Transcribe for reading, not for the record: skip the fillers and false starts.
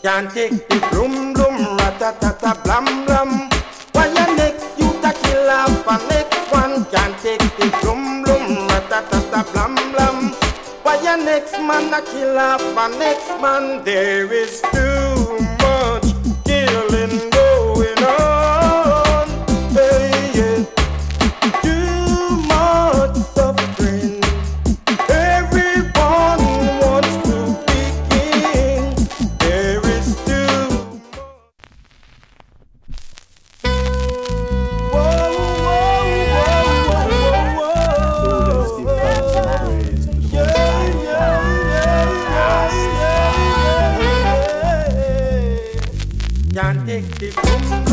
Can't take the bloom bloom, ratatata blam blam. Why your next you to kill off a next one? Can't take the bloom bloom, ratatata blam blam. Why your next man a kill off a next man? There is too much killing going on. Hey, yeah. Too much suffering. Everyone wants to be king. There is too much. Whoa, whoa, whoa, whoa, So let's give thanks and praise to the Most High. Can't take the boom.